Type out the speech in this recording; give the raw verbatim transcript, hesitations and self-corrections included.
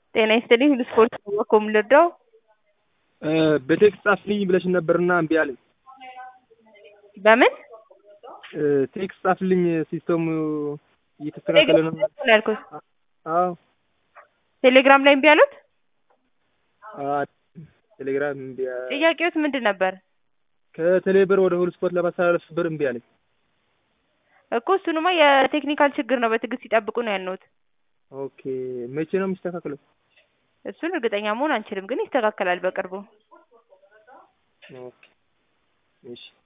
ጤና ይስጥልኝ ለስፖርት በኮም ልርዳው? በቴክስት ጻፍልኝ ብለሽኝ ነበርና እምቢ አለኝ። በምን ቴክስት ጻፍልኝ ሲስተሙ እየተስተካከለ ነው ያልኩት። አዎ ቴሌግራም ላይ እምቢ አሉት? አዎ ቴሌግራም እምቢ አለ። ጥያቄዎት ምንድን ነበር? ከቴሌብር ወደ ሁሉ ስፖርት ለማስተላለፍ ብር እምቢ አለኝ። እኮ እሱንማ የቴክኒካል ችግር ነው፣ በትዕግስት ይጠብቁ ነው ያልነውት። ኦኬ መቼ ነው የሚስተካከለው? እሱን እርግጠኛ መሆን አንችልም፣ ግን ይስተካከላል በቅርቡ። ኦኬ እሺ